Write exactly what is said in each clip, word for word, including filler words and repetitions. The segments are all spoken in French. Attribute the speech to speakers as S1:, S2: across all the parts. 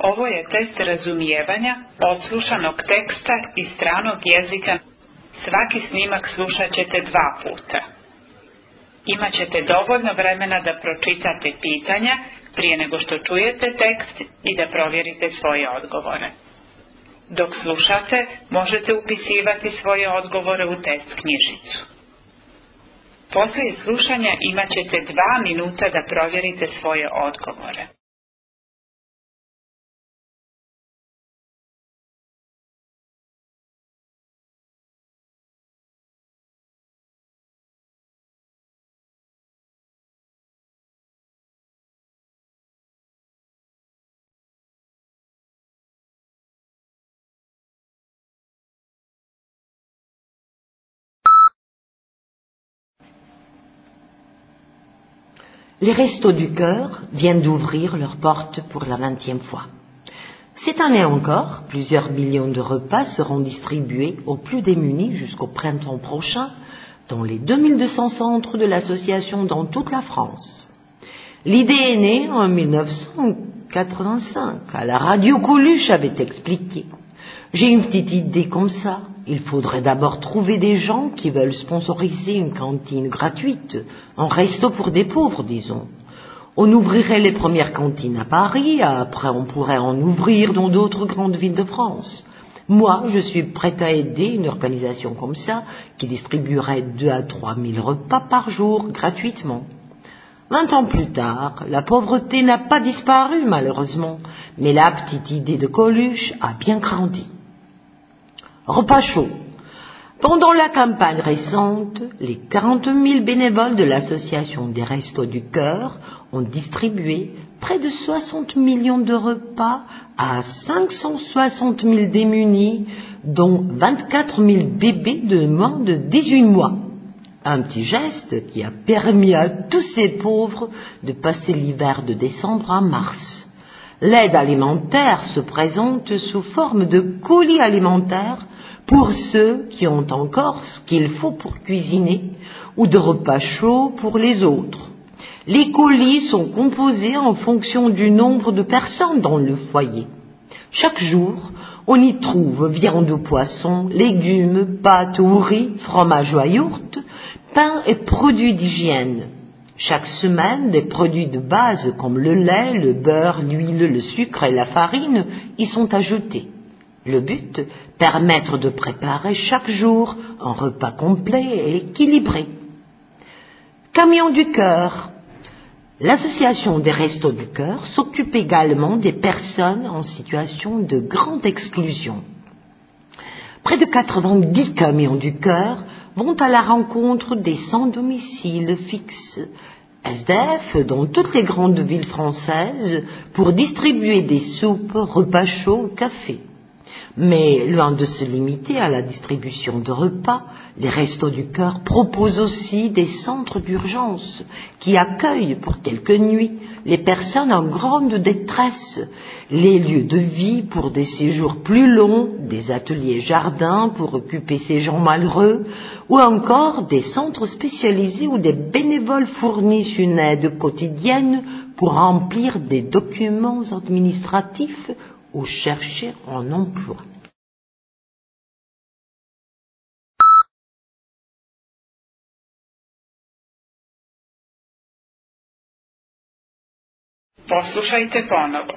S1: Ovo je test razumijevanja odslušanog teksta i stranog jezika. Svaki snimak slušat ćete dva puta. Imaćete dovoljno vremena da pročitate pitanja prije nego što čujete tekst i da provjerite svoje odgovore. Dok slušate, možete upisivati svoje odgovore u test knjižicu. Poslije slušanja imat ćete dva minuta da provjerite svoje odgovore.
S2: Les Restos du Cœur viennent d'ouvrir leurs portes pour la vingtième fois. Cette année encore, plusieurs millions de repas seront distribués aux plus démunis jusqu'au printemps prochain dans les deux mille deux cents centres de l'association dans toute la France. L'idée est née en mille neuf cent quatre-vingt-cinq, à la radio Coluche avait expliqué. J'ai une petite idée comme ça. Il faudrait d'abord trouver des gens qui veulent sponsoriser une cantine gratuite, un resto pour des pauvres, disons. On ouvrirait les premières cantines à Paris, après on pourrait en ouvrir dans d'autres grandes villes de France. Moi, je suis prête à aider une organisation comme ça, qui distribuerait deux à trois mille repas par jour, gratuitement. Vingt ans plus tard, la pauvreté n'a pas disparu, malheureusement, mais la petite idée de Coluche a bien grandi. Repas chaud. Pendant la campagne récente, les quarante mille bénévoles de l'association des Restos du Cœur ont distribué près de soixante millions de repas à cinq cent soixante mille démunis, dont vingt-quatre mille bébés de moins de dix-huit mois. Un petit geste qui a permis à tous ces pauvres de passer l'hiver de décembre à mars. L'aide alimentaire se présente sous forme de colis alimentaires pour ceux qui ont encore ce qu'il faut pour cuisiner ou de repas chauds pour les autres. Les colis sont composés en fonction du nombre de personnes dans le foyer. Chaque jour, on y trouve viande ou poisson, légumes, pâtes ou riz, fromage ou yaourt, pain et produits d'hygiène. Chaque semaine, des produits de base comme le lait, le beurre, l'huile, le sucre et la farine y sont ajoutés. Le but, permettre de préparer chaque jour un repas complet et équilibré. Camion du cœur. L'association des Restos du Cœur s'occupe également des personnes en situation de grande exclusion. Près de quatre-vingt-dix camions du cœur vont à la rencontre des sans-domicile fixe, S D F, dans toutes les grandes villes françaises pour distribuer des soupes, repas chauds, café. Mais loin de se limiter à la distribution de repas, les Restos du Cœur proposent aussi des centres d'urgence qui accueillent pour quelques nuits les personnes en grande détresse, les lieux de vie pour des séjours plus longs, des ateliers jardins pour occuper ces gens malheureux, ou encore des centres spécialisés où des bénévoles fournissent une aide quotidienne pour remplir des documents administratifs ou chercher un emploi.
S1: Poslušajte ponovo.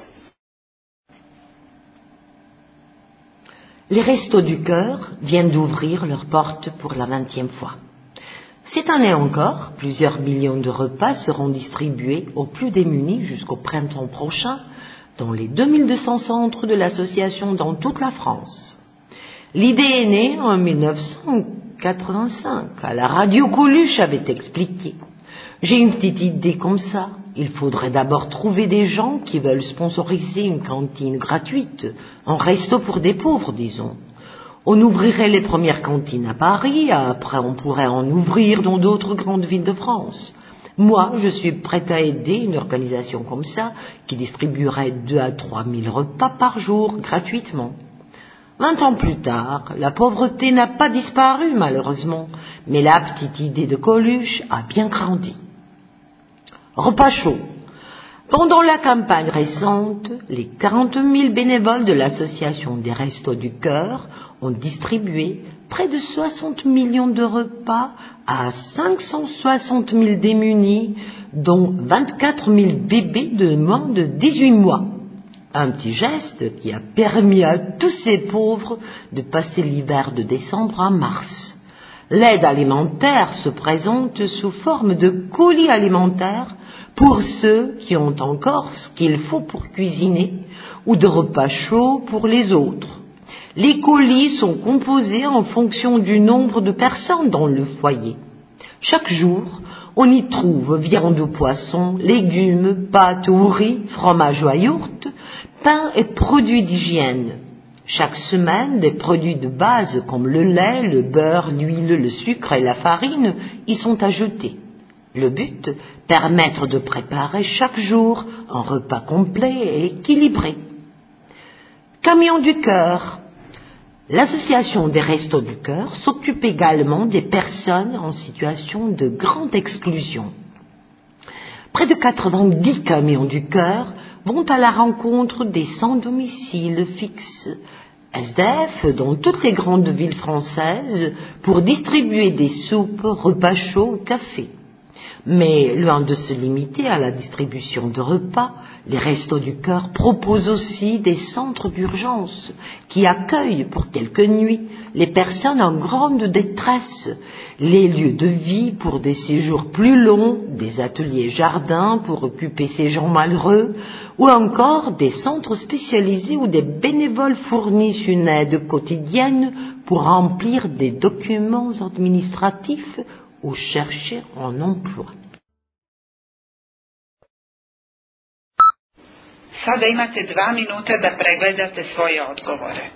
S2: Les Restos du Cœur viennent d'ouvrir leurs portes pour la vingtième fois. Cette année encore, plusieurs millions de repas seront distribués aux plus démunis jusqu'au printemps prochain dans les deux mille deux cents centres de l'association dans toute la France. L'idée est née en mille neuf cent quatre-vingt-cinq, à la radio Coluche avait expliqué. J'ai une petite idée comme ça. Il faudrait d'abord trouver des gens qui veulent sponsoriser une cantine gratuite, un resto pour des pauvres, disons. On ouvrirait les premières cantines à Paris, après on pourrait en ouvrir dans d'autres grandes villes de France. Moi, je suis prête à aider une organisation comme ça, qui distribuerait deux à trois mille repas par jour, gratuitement. Vingt ans plus tard, la pauvreté n'a pas disparu, malheureusement, mais la petite idée de Coluche a bien grandi. Repas chaud. Pendant la campagne récente, les quarante mille bénévoles de l'association des Restos du Cœur ont distribué près de soixante millions de repas à cinq cent soixante mille démunis, dont vingt-quatre mille bébés de moins de dix-huit mois. Un petit geste qui a permis à tous ces pauvres de passer l'hiver de décembre à mars. L'aide alimentaire se présente sous forme de colis alimentaires pour ceux qui ont encore ce qu'il faut pour cuisiner ou de repas chauds pour les autres. Les colis sont composés en fonction du nombre de personnes dans le foyer. Chaque jour, on y trouve viande ou poisson, légumes, pâtes ou riz, fromage ou yaourt, pain et produits d'hygiène. Chaque semaine, des produits de base comme le lait, le beurre, l'huile, le sucre et la farine y sont ajoutés. Le but, permettre de préparer chaque jour un repas complet et équilibré. Camion du cœur. L'association des Restos du Cœur s'occupe également des personnes en situation de grande exclusion. Près de quatre-vingt-dix camions du cœur vont à la rencontre des sans-domicile fixe, S D F, dans toutes les grandes villes françaises pour distribuer des soupes, repas chauds ou café. Mais loin de se limiter à la distribution de repas, les Restos du Cœur proposent aussi des centres d'urgence qui accueillent pour quelques nuits les personnes en grande détresse, les lieux de vie pour des séjours plus longs, des ateliers jardins pour occuper ces gens malheureux, ou encore des centres spécialisés où des bénévoles fournissent une aide quotidienne pour remplir des documents administratifs ou chercher un emploi.
S1: Sada imate dva minuta da pregledate svoje odgovore.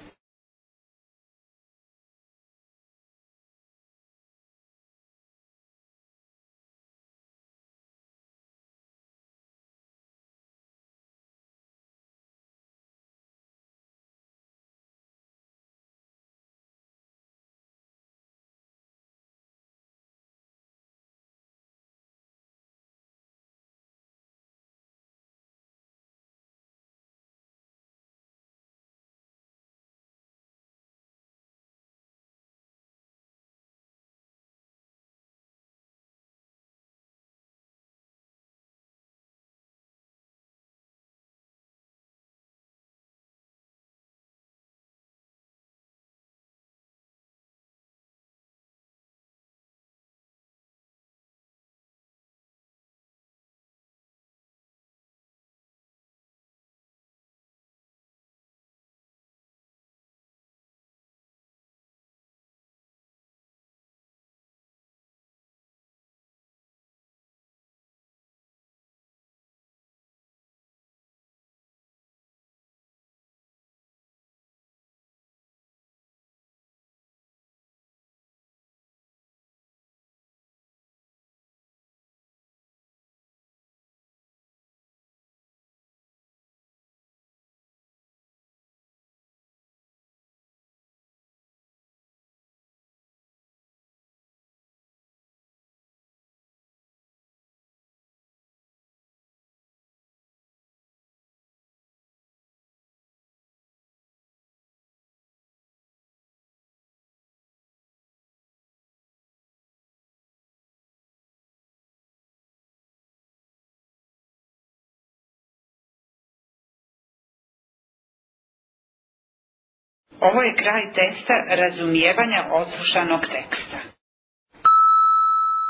S1: Ovo je kraj testa razumijevanja odslušanog teksta.